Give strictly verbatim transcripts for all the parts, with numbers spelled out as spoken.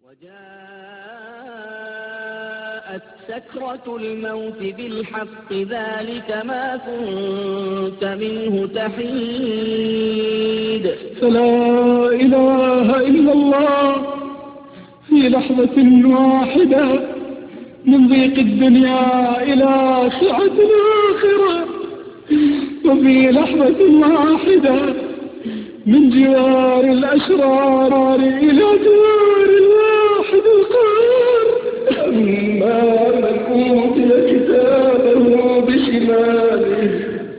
وجاءت سكرة الموت بالحق ذلك ما كنت منه تحيد. فلا إله إلا الله في لحظة واحدة من ضيق الدنيا إلى سعة الآخرة، وفي لحظة واحدة من جوار الأشرار إلى جوار الواحد القهار. أما من أوتي كتابه بشماله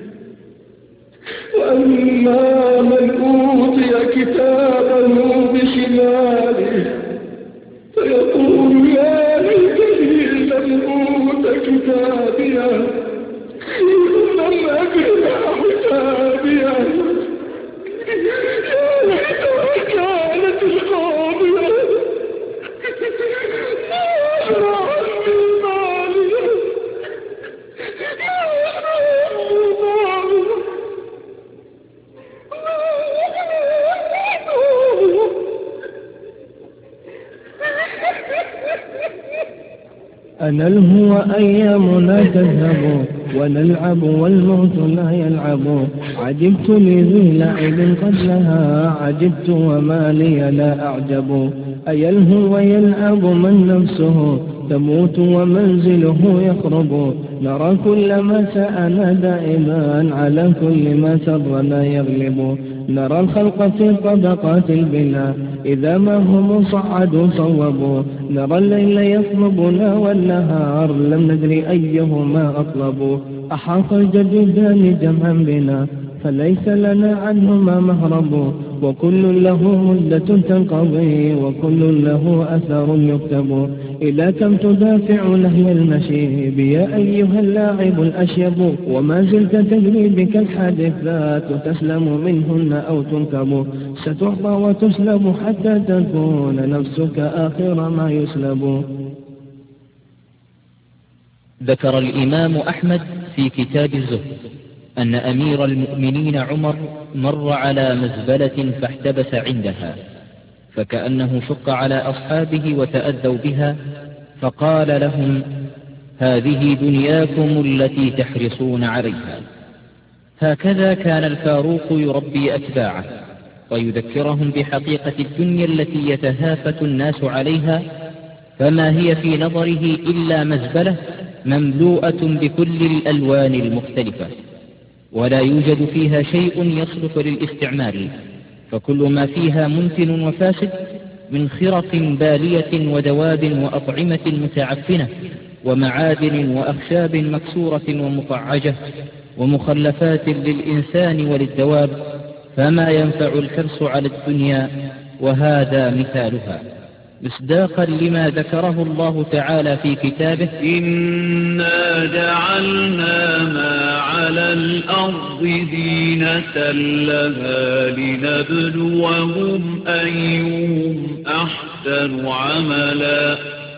وأما من أوتي كتابه بشماله فيقول يا ليتني لم أوت كتابيه لم أدر ما حسابيه يا ليتها كانت القاضية ما أغنى عني مالي ما أغنى عني مالي ما أغنى عني أنا الهوى أيامنا تذهب ونلعب والموت لا يلعب. عجبت لذي لعب قد لها عجبت وما لي لا أعجب. أي الهوى يلعب من نفسه تموت ومنزله يخرب. نرى كل ما سأنا دائما على كل ما سرنا يغلب. نرى الخلق في طبقات البناء إذا ما هم صعدوا صوبوا. نرى الليل يطلبنا والنهار لم ندري أيهما أطلبوا. أحاط الجديدان جمعا بنا فليس لنا عنهما مهرب. وكل له مدة تنقضي وكل له أثر يكتب. إلى كم تدافع لهي المشيب يا أيها اللاعب الأشيب. وما زلت تجري بك الحادثات تسلم منهن أو تنكب. ستحظى وتسلب حتى تكون نفسك آخر ما يسلب. ذكر الإمام أحمد في كتاب الزهد أن أمير المؤمنين عمر مر على مزبلة فاحتبس عندها فكأنه شق على أصحابه وتأذوا بها فقال لهم هذه دنياكم التي تحرصون عليها. هكذا كان الفاروق يربي أتباعه ويذكرهم بحقيقة الدنيا التي يتهافت الناس عليها فما هي في نظره إلا مزبلة مملوءة بكل الألوان المختلفة ولا يوجد فيها شيء يصلح للاستعمال. فكل ما فيها منتن وفاسد من خرق بالية ودواب وأطعمة متعفنة ومعادن وأخشاب مكسورة ومقعجة ومخلفات للإنسان وللدواب فما ينفع الحرص على الدنيا وهذا مثالها مصداقا لما ذكره الله تعالى في كتابه إنا جعلنا ما على الأرض زينة لها لنبلوهم أيهم أحسن عملا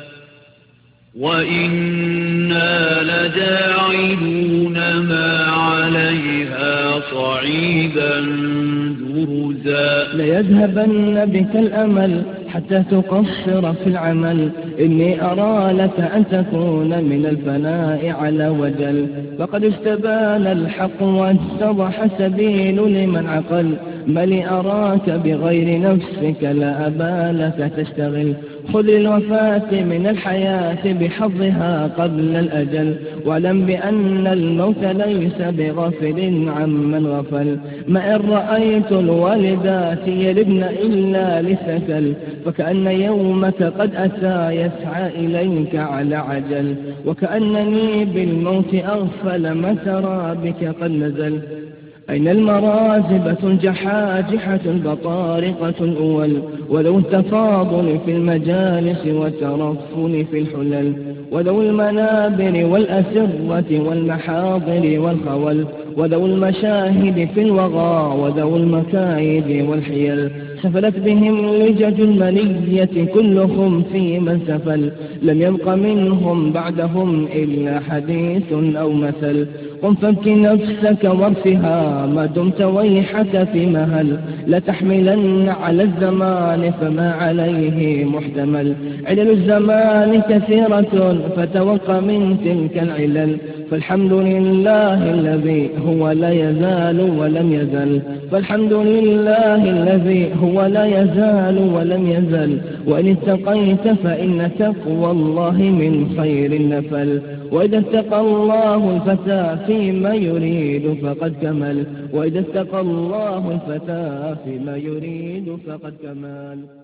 وإنا لجاعلون ما عليها صعيدا جرزا. ليذهبن بك الأمل حتى تقصر في العمل. إني أرى لك أن تكون من الفناء على وجل. فقد استبان الحق واتضح السبيل لمن عقل. بل أراك بغير نفسك لا أبالك تشتغل. خذ الوفاة من الحياة بحظها قبل الأجل. واعلم بأن الموت ليس بغافل عمن غفل. ما إن رأيت الوالدات يلبن إلا للثكل. فكأن يومك قد أتى يسعى إليك على عجل. وكأنني بالموت أغفل ما ترى بك قد نزل. أين المرازبة الجحاجحة البطارقة الأول. ولو التفاضل في المجالس والترفل في الحلل. ولو المنابر والأسرة والمحاضر والخول. وذو المشاهد في الوغى وذو المكايد والحيل سفلت بهم لجج المنية كلهم في من سفل لم يبق منهم بعدهم إلا حديث أو مثل قم فابك نفسك وارثها ما دمت ويحك في مهل لتحملن على الزمان فما عليه محتمل علل الزمان كثيرة فتوق من تلك العلل فالحمد لله الذي هو لا يزال ولم يزل فالحمد لله الذي هو لا يزال ولم يزل وإن اتقيت فإن تقوى الله من خير النفل وإذا اتقى الله الفتى فيما يريد فقد كمل وإذا اتقى الله الفتى فيما يريد فقد كمل.